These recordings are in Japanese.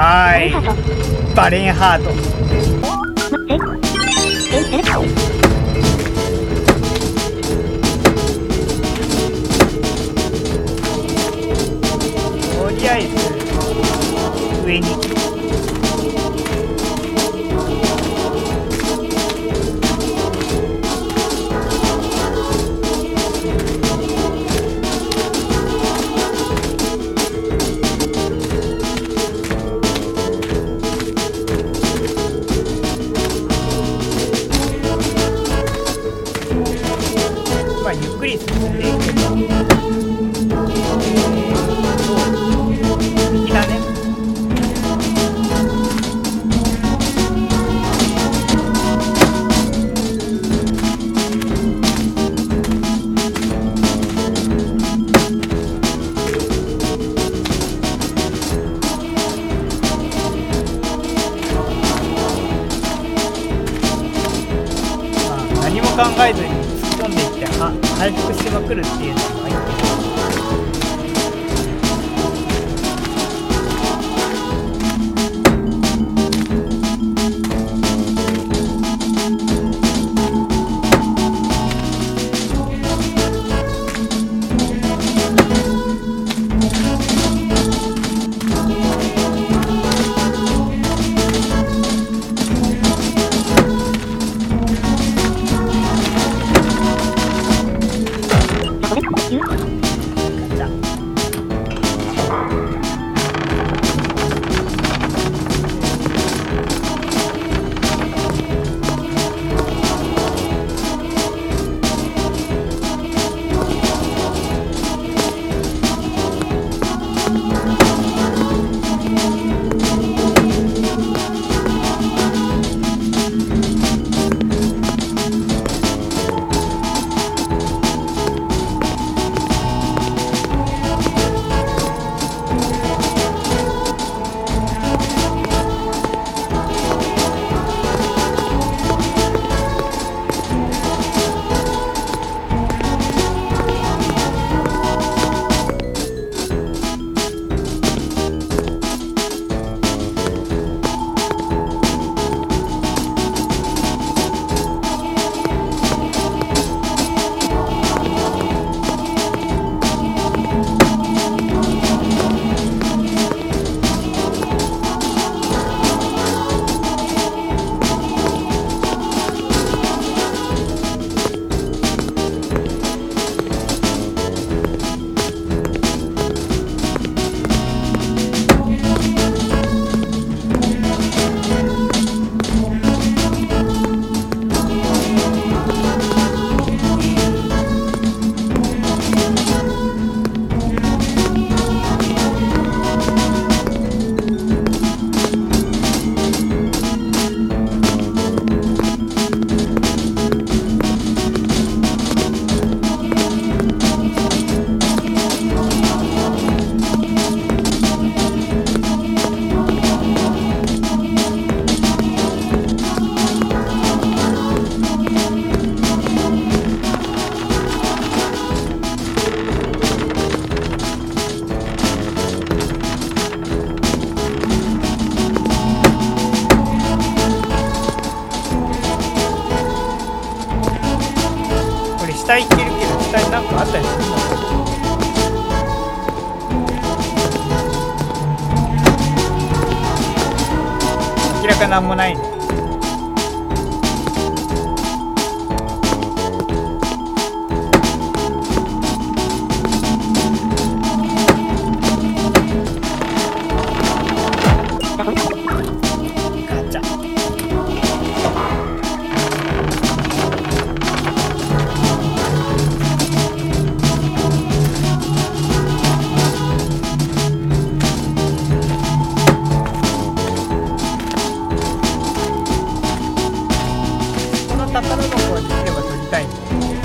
はーい、バレンハート。とりあえず上にゆっくり進んでいくけど右だね。まあ何も考えずに突っ込んでいって回復しまくるっていうのもいいけど、下行けるけど下になんかあったりするのかな。明らかなんもないね。ガチャ。宝の子はできれば取りたいんだ。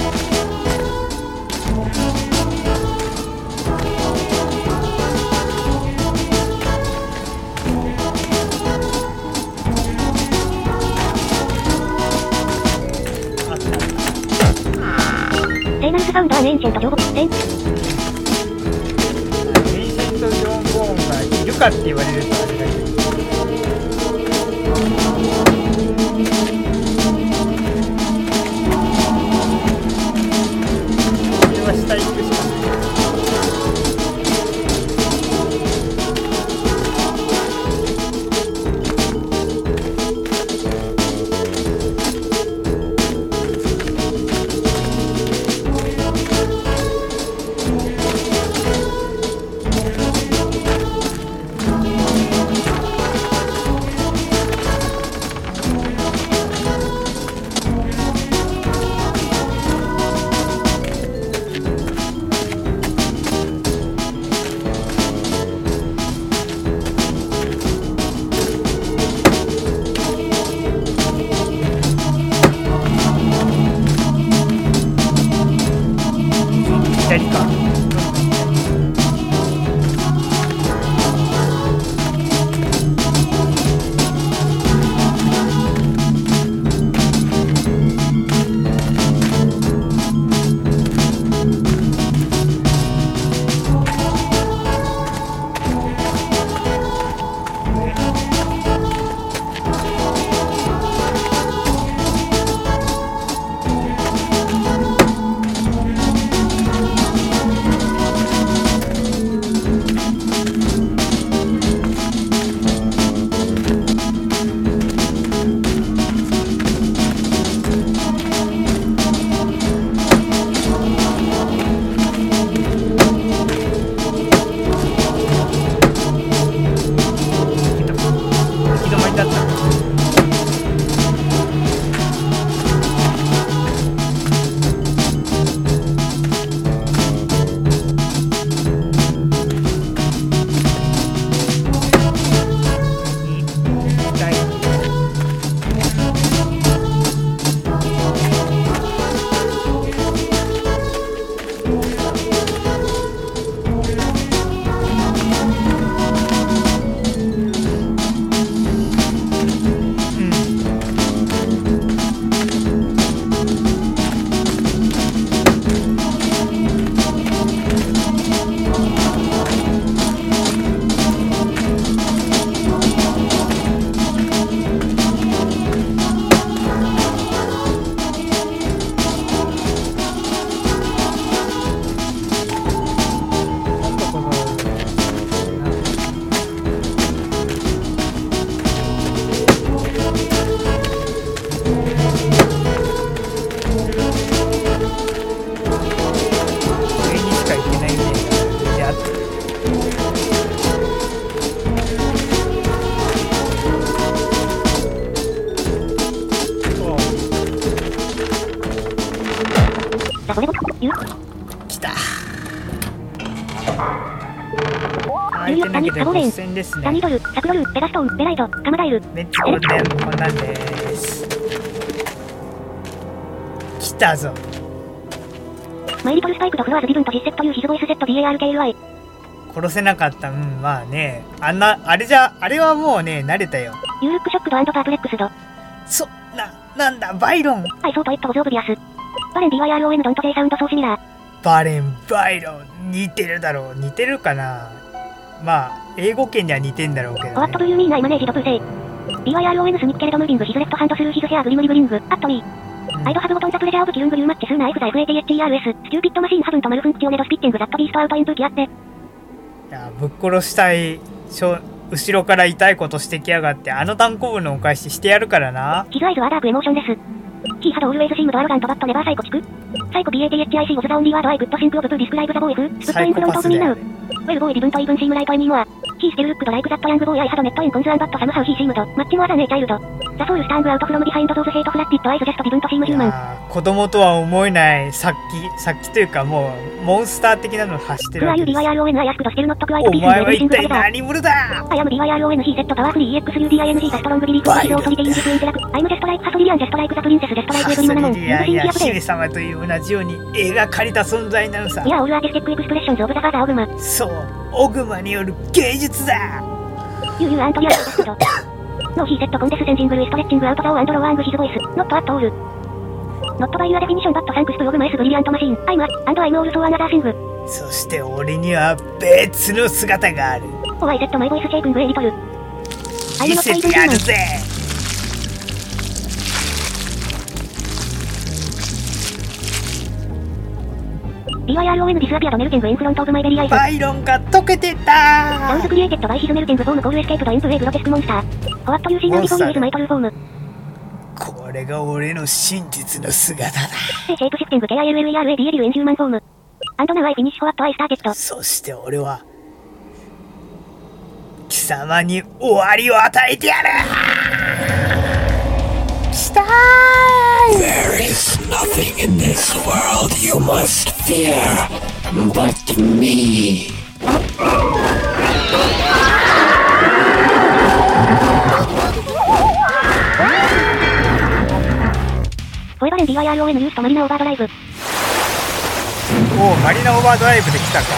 セイナルスサウンダーエンシェント情報点。 エンシェントジョンボーンがいるかって言われるとあれだけど。 は下行くしかない。左か。 来た。 相手投げて5戦ですね。 サニードル、サクドル、ペガストーン、ベライト、カマダイル。 メッチゴールデン、こんなんです。来たぞ。 マイリトルスパイクとフロアズリブンと実セット U ヒズボイスセット DARKLI。 殺せなかった。まあね。あれはもうね、慣れたよ。 ユールックショックド&パープレックスド。 なんだ、バイロン。 アイソートイットオブオブリアス。バレン BYRON ドント J サウンドソーシミラー。 バレン、バイロン、似てるだろう。似てるかな。まあ、英語圏には似てんだろうけどね。 What do you mean I manage to say? BYRON スニッケレドムービングヒズレットハンドスルーヒズヘアグリムリブリング、アットミー。アイドハブゴトンザプレジャーオブキューングリューマッチスーナ F ザ FATHERS、スキューピットマシンハブンとマルフンクティオネドスピッティングザットビーストアウトインプーキアって。 いや、ぶっ殺したい、後ろから痛いことしてきやがって、あの単行部のお返ししてやるからな。 ヒズアイズはダークエモーションです。He had always seemed arrogant but never psychotic. Psycho BATHIC was the only word I could think of to describe the boy who stood in front of me now. Well boy didn't even seem right anymore. He still looked like that young boy I had met in Konzuan but somehow he seemed much more than a child. The soul sprang out from behind those hate-flatted eyes just didn't seem human. 子供とは思えない殺気というかもうモンスター的なのを発してるわけです。お前は一体何者だ。 I am BYRON he set power free EXUDING the strong release of his authority in this interact. I'm just like Hasolian just like the princess just like every man. いや姫様という同じように描かれた存在なのさ。 いや、オールアーティスティックエクスプレッションズオブザファーザーオグマ。 そう、オグマによる芸術だ。 Youアントリアンドド。No he set condescending stretching out the and lowering his voice. Not at all. Not by your definition but thanks to Ogma's brilliant machine. I'm also another thing. そして俺には別の姿がある。 Oh I set my voice shaping a little. 見せてやるぜ。 BYRON ディスアピアドメルケングインフロントオブマイベリーアイズ。 バイロンが溶けてたサウンズクリエイテッドバイヒズメルケングフォームコールエスケープドインプウェイグロテスクモンスター。フォワットユーシーナービフォームイズマイトルフォーム。 これが俺の真実の姿だ。 シェイプシフティング KILLERADA ディエリューエンヒューマンフォーム。アンドナウアイフィニッシュフォワットアイスターゲット。 そして俺は貴様に終わりを与えてやる。したーい。 There is nothing in this world you must fear but me. フォエバレン DYRON ユースとマリナオーバードライブ。 おう、マリナオーバードライブできたか。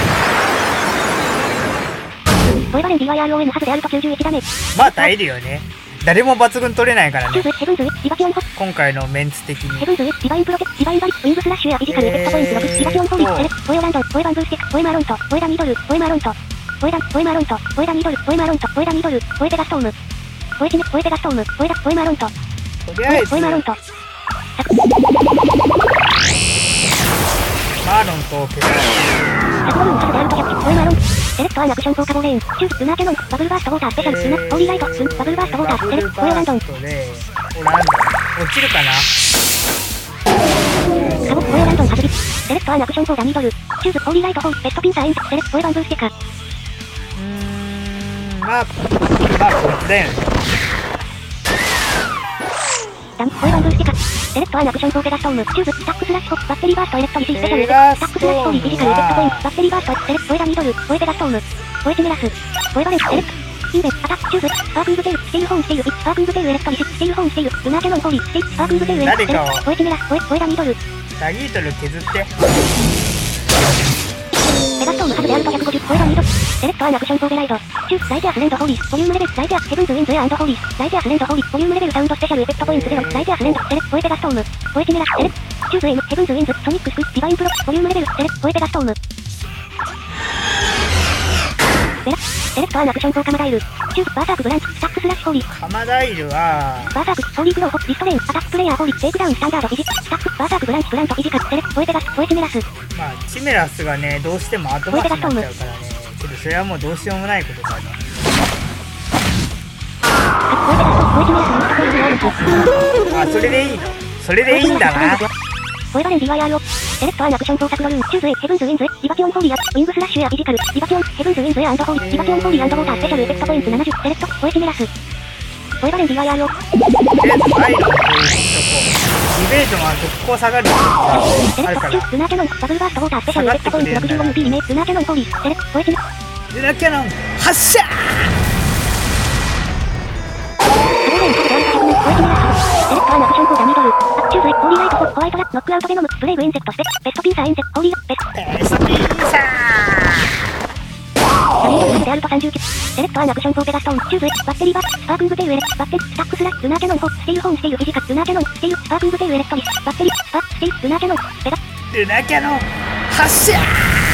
フォエバレン DYRON ハズであると91ダメ。 まあ耐えるよね。誰も抜群取れないからね。 チューズ、ヘブンズ、リバティオンホス。 今回のメンツ的に。 ヘブンズ、ディバインプロテク、ディバインバリ、ウィングスラッシュやフィジカルエフェクトポイント6、リバティオンホーリー、セレ、フォエランド、フォエバンブースティック、フォエマーロント、フォエダミドル、フォエマーロント、フォエダ、フォエマーロント、フォエダミドル、フォエマーロント、フォエダミドル、フォエペガストーム、フォエチネ、フォエペガストーム、フォエダ、フォエマーロント、 とりあえずフォエマーロント。 マーロンと消さサクロルンハズであると100、フォエマーロント。セレクトアンアクション効果ボーレーン、チューズ、ルナーキャノン、バブルバーストウォータースペシャル、ルナ、ホーリーライト、スン、バブルバーストウォーター、セレ、フォエランドン。 でオランド落ちるかな。 カボ、フォエランドンハズリ。セレクトアンアクションフォーダミドル、チューズ、ホーリーライト、ホー、ベストピンサーエン、セレ、フォエバンブースティカ。 まあこいつだよね。 ダン、フォエバンブースティカ。セレクトアンアクションフォーペガストーム、チューズ、スタックスラッシュホ、バッテリーバーストエレクトリシスペシャル、スタックスラッシュホーリーフィジカルエフェクトポイント、バッテリーバースト、セレ、フォエダミドル、フォエペガストーム、フォエチミラス、フォエバレン、セレクト、インベ、アタック、チューズ、スパークングテール、ステイルホーンステイル、スパークングテールエレクトリシス、ステイルホーンステイル、ルナーキャノンホーリー、ステイル、スパークングテールエレクトリシス、フォエチミラス、フォエダミドル、 ダギートル削って。 ペガストームハズであると150、フォエダミドル、セレクトアンアクションフォーベライド、チューズ、ライティアスレンドホーリー、ボリュームレベル、ライティアス、ヘブンズウィンズエアンドホーリー、ライティアスレンドホーリー、ボリュームレベルサウンドスペシャルエフェクトポイント0、ライティアスレンド、セレ、フォエペガストーム、フォエチミラス、セレ、チューズエイム、ヘブンズウィンズ、ソニックスク、ディバインプロ、ボリュームレベル、セレ、フォエペガストーム。セレクトアンアクションフォーカマダイル、チューズ、バーサークブランチ、スタックスラッシュホーリー、 カマダイルはバーサーク、ホーリーグローホ、リストレイン、アタックプレイヤーホーリー、テイクダウンスタンダードフィジック、スタック、バーサークブランチ、プラントフィジカル、セレ、フォエペガス、フォエチミラス、 まあチメラスがねどうしても後回しになっちゃうからね。けどそれはもうどうしようもないことだね。 フォエペガスト、フォエチミラス、ミストコイルロールズ。 あ、それでいいの。それでいいんだな。 フォエバレン DYR を、セレクトアンアクションフォーサクロルーン、チューズエ、ヘブンズウィンズエ、リバティオンホーリーア、ウィングスラッシュやフィジカル、リバティオン、ヘブンズウィンズエアンドホーリー、リバティオンホーリーアンドウォータースペシャルエフェクトポイント70、セレクト、フォエチミラス。フォエバレン DYR を、 とりあえずバイロンというとこディベートは続行下がるセレクト、チューズ、ルナーキャノン、ダブルバーストウォータースペシャルエフェクトポイント 65UP リメイ、ルナーキャノンホーリー、セレクト、フォエチミラス。 ルナキャノン発射。 セレクトアンアクションフォーダミドル、チューズエ、ホーリーライトホワイトラ、ノックアウトベノム、ブレイブインセクトスペ、ベストピンサーエンセ、ホーリーベスト。 スピンサダミードルハズであると39、セレクトアンアクションフォーペガストーン、チューズエ、バッテリーバース、スパークングテールエレク、バッテリー、スタックスラッシュ、ルナーキャノンホ、ステイルホーンステイルフィジカル、ルナーキャノン、ステイル、スパークングテールエレクトリス、バッテリー、スパ、ステイル、ルナーキャノン、ペガ、 ールナキャノン発射。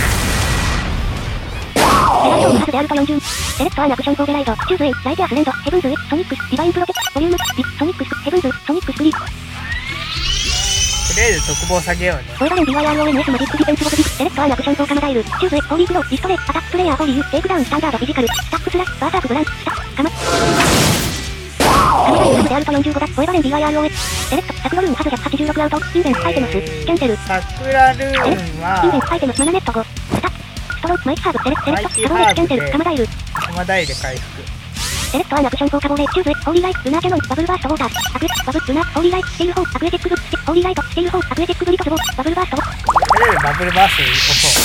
ペガストームハズであると40、セレクトアンアクションフォーベライド、チューズエ、ライティアスレンド、ヘブンズエ、ソニックス、ディバインプロテクト、ボリューム、ソニックス、ヘブンズ、ソニックスクリー。 とりあえず特防下げようね。 フォエバレン DYRONS マジックディフェンスボブディク、セレクトアンアクションフォーカマダイル、チューズエ、ホーリーグロー、リストレイ、アタックプレイヤーホーリー、テイクダウンスタンダードフィジカル、スタックスラッシュ、バーサークブランチ、スタック、カマ。カマダイルハズであると45だ、フォエバレン DYROS、セレクト、サクロルーンハズ186アウト、インベンス、アイテムス、キャンセル、 サクラルーンインベンはス、アイテムス、マナネット5、スタック、ストローク、マイキハーブ、セレクト、カボレ、キャンセル、カマダイル、 カマダイル回復。 セレクトアンアクションフォーカボレ、チューズエ、ホーリーライト、ルナーキャノン、バブルバーストウォーター、アクエ、バブ、ルナー、ホーリーライト、ステイルホーン、アクエティックグッズ、ホーリーライト、ステイルホーン、アクエティックグリトスボー、バブルバースト、 とりあえずバブルバースト押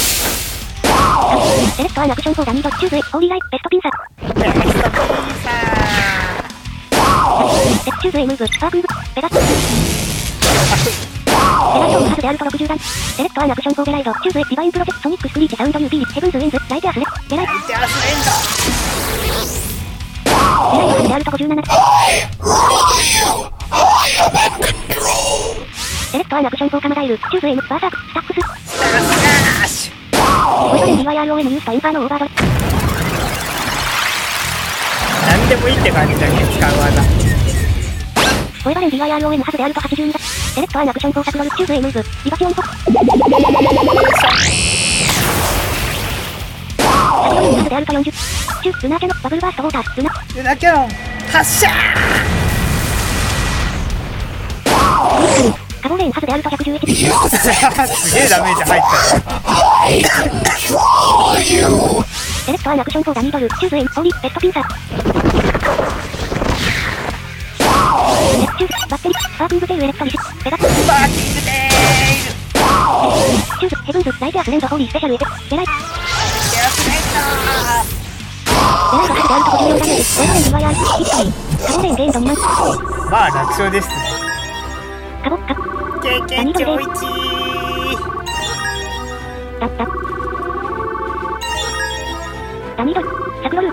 そう。 セレクトアンアクションフォーダミード、チューズエ、ホーリーライト、ベストピンサー。 ベストピンサチューズエ、ムーブ、スパークング、ペガス。ペガストームハズであると60段。セレクトアンアクションフォーベライド、チューズエ、ディバインプロテクト、ソニックスクリーチ、サウンド UP、ヘブンズウィンズ、ライティアスレ、ベライト。 ーライティアスレンド。 ベライトハズであると57。セレクトアンアクションフォーカマダイル、チューズエム、バーサーク、スタックス。 スタースカッシュ。 フォイバレン DYRON ユースとインファーノオーバード。 ダ何でもいいって感じだね、使う技。 フォエバレン DIRON ハズであると82だ。セレクトアンアクション工作ロルチューズ A ムーブ。リバチオンポ。ハズであると40。チュー、ルナーキャノン、バブルバーストウォーター、 ルナキャノン、発射カボレーンハズであると111。 すげえダメージ入ったよ。 セレクトアンアクションフォーダニードル、チューズ A、ホーリー、ベストピンサー。チューズ、バッテリー、パーキングテールエレクトリス、ペガット。 パーキングテールチューズ、ヘブンズ、ライトアスレンドホーリースペシャルエフェクト、ベライ。ベライトハズであると54ダメージ、フォエバレン DIR、ヒットリー、カボレーンゲーンドミナント。 まあ楽勝ですね。 カボ、 経験値1。 ダニードル、サクロル。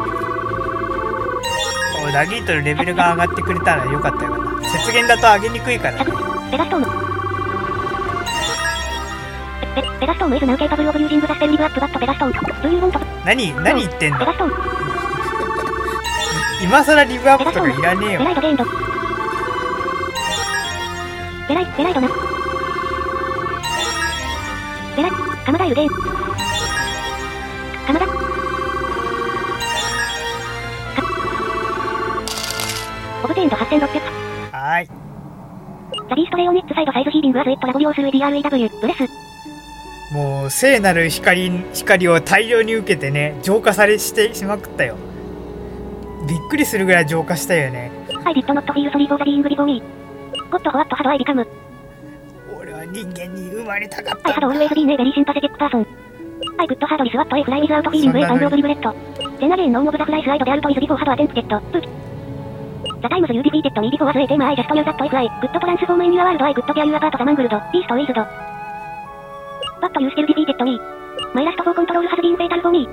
ダギートルレベルが上がってくれたらよかったよな。雪原だと上げにくいからね。 ペガストーム。ペガストーム is now capable of using the spell live up but ペガストーム。Do you want to? 何言ってんの。 ペガストーム。 今更リブアップとかいらねえよ。 ベライトゲーンド。ベライトな。ベライ、カマダイルゲーン。カマダ。オブテインド8600。 はーい。 ザビーストレイオニッツサイドサイズヒーリングアズエットラボリオスル DREW ブレス。 もう聖なる光を大量に受けてね、浄化してしまくったよ。びっくりするぐらい浄化したよね。 I did not feel sorry for the being before me. What what have I become? 俺は人間に生まれたかっ I た had んだ。 always been a very sympathetic person. I could hardly swat a fly without feeling a sound of regret. Then again none of the flies I had dealt with before had attempted to. The times you defeated me before was a time I just knew that a fly could transform in your world. I could tear you apart the mangled, destroyed. But you still defeated me. My last for control has been fatal for me.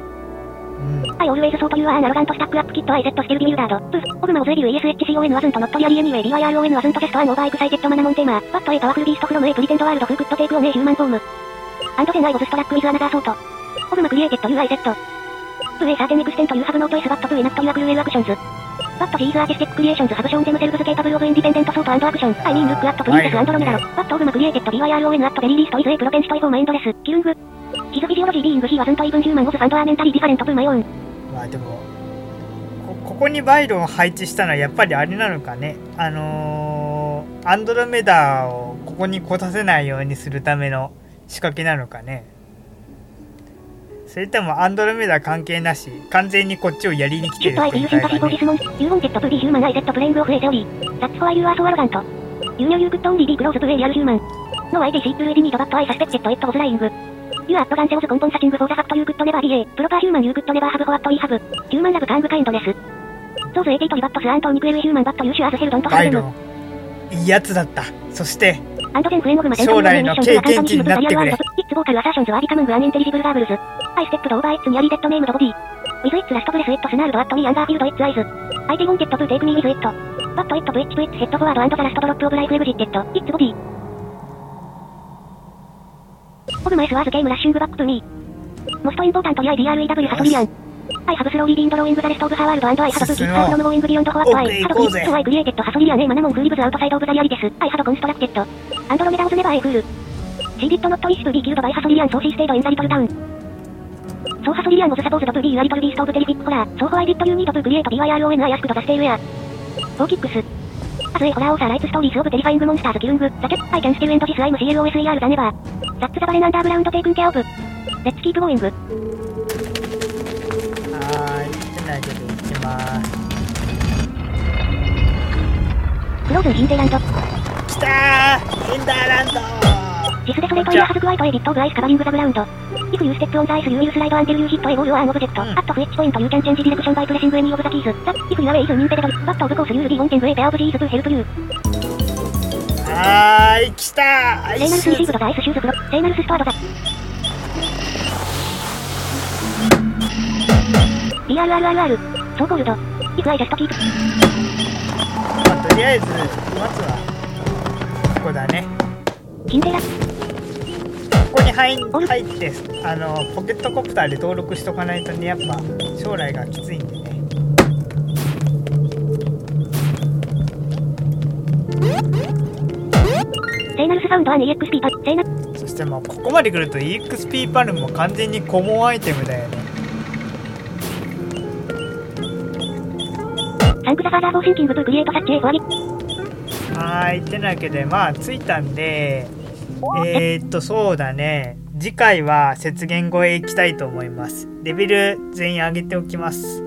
I always thought you were an arrogant stuck-up kid. I said to still be weird. Of Mouse ESHCON wasn't not really anyway. DIRON wasn't just an overexcited Manamon tema. But a powerful beast from a pretend world who could take on a human form. And then I was struck with another thought. Of my created you I said. To a certain extent you have no choice but to enact your cruel actions. But these artistic creations have shown themselves capable of independent thought and action. I mean look at Princess Andromeda. But of my created DIRON at the very least is a propensity for mindless killing. His physiology being he wasn't even human was fundamentally different from my own. まあでもここにバイロンを配置したのはやっぱりあれなのかね。アンドロメダをここに来させないようにするための仕掛けなのかね。それともアンドロメダ関係なし、完全にこっちをやりに来てるっていうかね。 You wanted to be human, I set the brain of a theory. That's why you are so arrogant. You knew you could only be close to a real human. No, I deceived me, but I suspected it was lying. Your arrogance was compensating for the fact you could never be a proper human. You could never have what we have. Human love and kindness. Those 83 bats aren't only cruel human, but you sure as hell don't have バイ them. ロンいいやつだった。そして将来の経験値になってくれ。 Its vocal assertions were becoming unintelligible garbles. I stepped over its nearly dead named body. With its last breath it snarled at me and filled its eyes. I wanted to take me with it. But it twitched its head forward and the last drop of life exited its body. Of my swords came rushing back to me. Most importantly I DREW Saturnian. I have slowly been drawing the rest of her world and I have to keep her from going beyond what I had to. So I created Saturnian, a Manamon who lives outside of the realities. I had constructed. Andromeda was never a fool. She did not wish to be killed by Saturnian, so she stayed in the little town. So Saturnian was supposed to be a little beast of terrific horror. So why did you need to create DIRON? I asked the stairway. For kicks. As a horror also writes stories of terrifying monsters killing. That I can still end this rhyme CLOSER than ever. That's the barren underground taken care of. Let's keep going. はい、じゃないけど行きまーす。 フローズンヒンデランド。 来たーヒンダーランドシスデスレートイヤーハズクワイトエディットオブアイスカバリングザグラウンド。If you step on the ice you will slide until you hit a wall or an object. At which point you can change direction by pressing any of the keys. That if your way is impedable, but of course you'll be wanting a pair of these to help you. はーい、来たーアイセイナルススリシーブドザアイスシューズプロ。セイナルススタードザ。DRRRR。ソーコールド。If I just keep。 まあ、とりあえずまずはここだね。 ヒンデラ。 ここに入ってポケットコプターで登録しとかないとね、やっぱ将来がきついんでね。 サウンド 1EXP パル、聖な。 そしてここまで来ると EXP パルも完全にコモンアイテムだよね。 サンクザファーザーフォーシンキングトゥクリエイトサッチエフォアギ。 ってなわけで着いたんで、そうだね。次回は雪原越え行きたいと思います。レベル全員上げておきます。